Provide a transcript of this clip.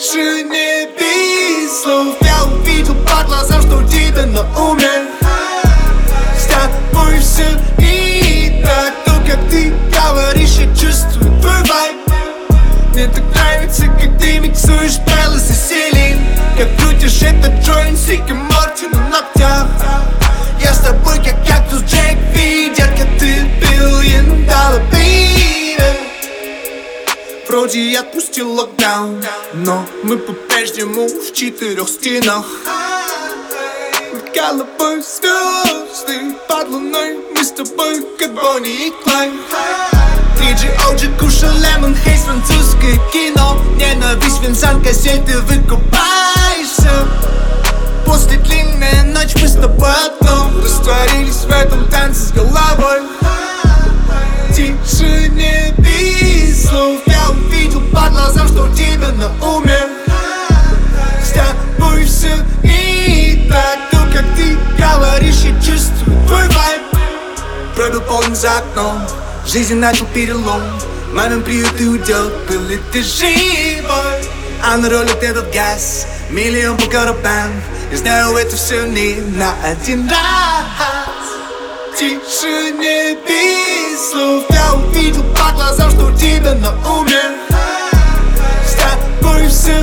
тишине без слов я увидел по глазам, что у тебя на уме. С тобой все не так, то как ты говоришь, я чувствую твой вайб. Мне так нравится, как ты миксуешь Беллас и Селин, как крутишь этот джойнт с Рик и Морти на ногтях. Я с тобой как кактус Джек Ви, детка, ты $1 billion, baby. Вроде я отпустил локдаун, но мы по-прежнему в 4 стенах. Над головой звезды, под луной мы с тобой как Бонни и Клайд. 3G OG, куша лемон, хейс, французское кино. Ненависть, Винсан, кассет, ты выкупаешься. После длинной ночи мы с тобой одном растворились в этом танце с головой. В тишине без слов я увидел по глазам, что у тебя на уме. С тобой все не так, то как ты говоришь, я чувствую твой вайб. Пробил полдень за окном, жизнь начал перелом. Мамин приют и уйдет, был ли ты живой? А на рулит этот газ, миллион по коробам. Я знаю, это все не на один раз. В тишине без слов я увидел по глазам, что у тебя на уме. С тобой все